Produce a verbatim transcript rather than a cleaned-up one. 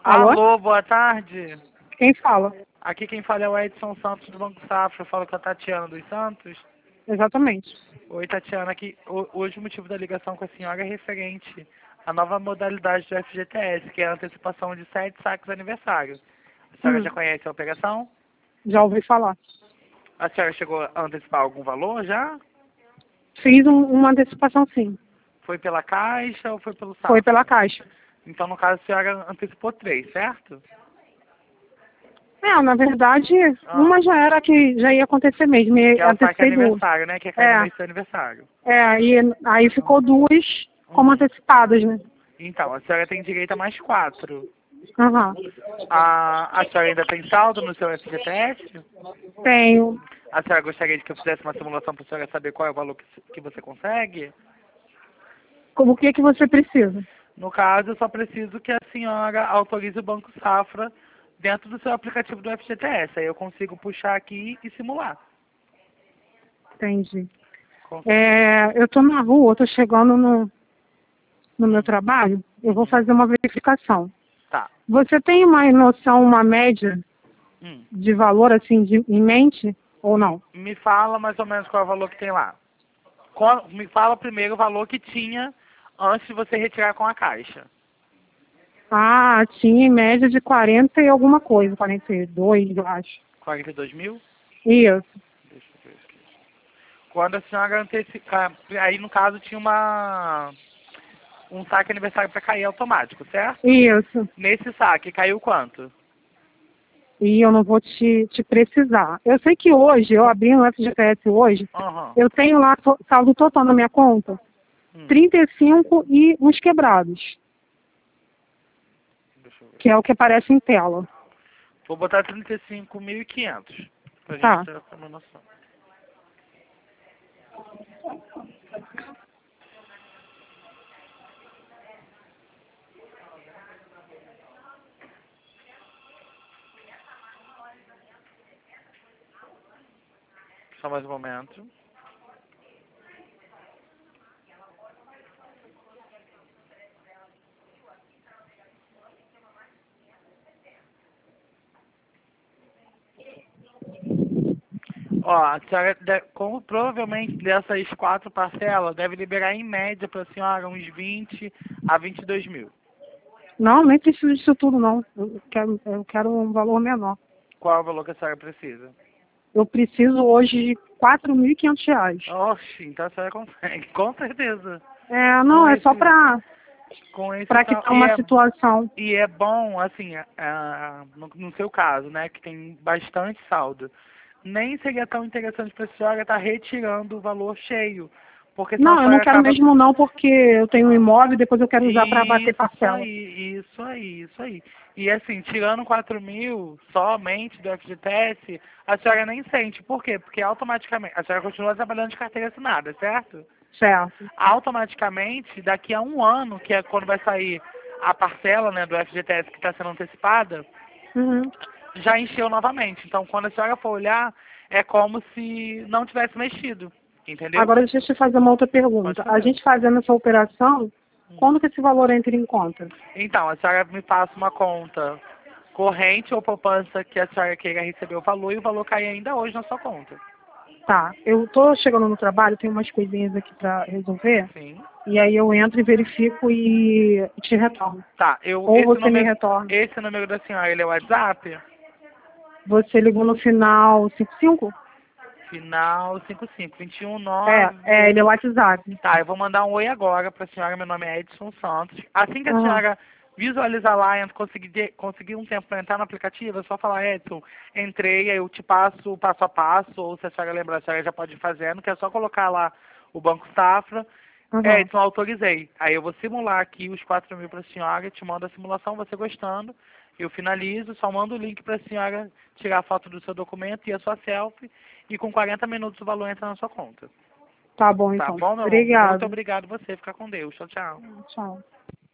Alô? Alô, boa tarde. Quem fala? Aqui quem fala é o Edson Santos do Banco Safra. Eu falo com a Tatiana dos Santos. Exatamente. Oi, Tatiana. Aqui, ho- hoje o motivo da ligação com a senhora é referente à nova modalidade do F G T S, que é a antecipação de sete saques aniversário. A senhora Hum, já conhece a operação? já ouvi falar. A senhora chegou a antecipar algum valor já? Fiz um- uma antecipação, sim. Foi pela Caixa ou foi pelo Foi Safra? pela Caixa. Então, no caso, a senhora antecipou três, certo? É, na verdade, Ah, uma já era que já ia acontecer mesmo. E que é o saque antecipei duas. aniversário, né? Que é cair no É, mês do seu aniversário. é, e aí ficou duas como antecipadas, né? Então, a senhora tem direito a mais quatro. Aham. A, a senhora ainda tem saldo no seu F G T S? Tenho. A senhora gostaria de que eu fizesse uma simulação para a senhora saber qual é o valor que, que você consegue? Como o que que você precisa? No caso, eu só preciso que a senhora autorize o Banco Safra dentro do seu aplicativo do F G T S. Aí eu consigo puxar aqui e simular. Entendi. Com- É, eu tô na rua, eu tô chegando no, no meu trabalho, eu vou fazer uma verificação. Tá. Você tem uma noção, uma média Hum. de valor assim de, em mente ou não? Me fala mais ou menos qual é o valor que tem lá. Qual- me fala primeiro o valor que tinha antes de você retirar com a Caixa. Ah, tinha em média de quarenta e alguma coisa, quarenta e dois, eu acho. quarenta e dois mil? Isso, Deixa eu ver aqui. Quando a senhora antecipa... Aí, no caso, tinha uma... um saque aniversário para cair automático, certo? isso. Nesse saque, caiu quanto? E eu não vou te, te precisar. Eu sei que hoje, eu abri no F G T S hoje, Aham. eu tenho lá to- saldo total na minha conta, Hum, trinta e cinco e uns quebrados, deixa eu ver. que é o que aparece em tela. Vou botar trinta e cinco mil e quinhentos, pra gente Tá. ter uma noção. Só mais um momento. Ó, a senhora, de- como provavelmente dessas quatro parcelas, deve liberar em média para a senhora uns vinte a vinte e dois mil. Não, nem preciso disso tudo, não. Eu quero, eu quero um valor menor. Qual é o valor que a senhora precisa? Eu preciso hoje de quatro mil e quinhentos reais. Oxi, então a senhora consegue, com certeza. É, Com não, é só esse, para com esse para sal- quitar e uma é, situação. e é bom, assim, ah, no, no seu caso, né, que tem bastante saldo, nem seria tão interessante para a senhora estar retirando o valor cheio, porque senão a Não, eu não senhora quero acaba... mesmo não, porque eu tenho um imóvel e depois eu quero usar para bater Isso parcela. aí, isso aí, isso aí. E assim, tirando quatro mil somente do F G T S, a senhora nem sente. Por quê? Porque automaticamente, a senhora continua trabalhando de carteira assinada, certo? Certo. Automaticamente, daqui a um ano, que é quando vai sair a parcela, né, do F G T S que está sendo antecipada, Uhum. já encheu novamente. Então, quando a senhora for olhar, é como se não tivesse mexido, entendeu? Agora deixa eu te fazer uma outra Pode pergunta. A fazer. gente fazendo essa operação, quando que esse valor entra em conta? Então, a senhora me passa uma conta corrente ou poupança que a senhora queira receber o valor e o valor cai ainda hoje na sua conta. Tá, eu tô chegando no trabalho, tenho umas coisinhas aqui para resolver, Sim. e aí eu entro e verifico e te retorno. Tá, eu, Ou esse você me número, retorna. esse número da senhora, ele é o WhatsApp? Você ligou no final cinquenta e cinco? Final cinco cinco, vinte e um, É, é, ele é o nove. WhatsApp. Tá, eu vou mandar um oi agora pra senhora, meu nome é Edson Santos. Assim que a Aham. senhora visualizar lá e conseguir, conseguir um tempo para entrar no aplicativo, é só falar, Edson, entrei, aí eu te passo o passo a passo, ou se a senhora lembrar, a senhora já pode ir fazendo, que é só colocar lá o Banco Safra. Aham. Edson, autorizei. Aí eu vou simular aqui os quatro mil para a senhora, te mando a simulação, você gostando, eu finalizo, só mando o link para a senhora tirar a foto do seu documento e a sua selfie, e com quarenta minutos o valor entra na sua conta. Tá bom, Tá então. bom, meu amor? Muito Obrigado. obrigado você. Fica com Deus. Tchau, tchau. Tchau.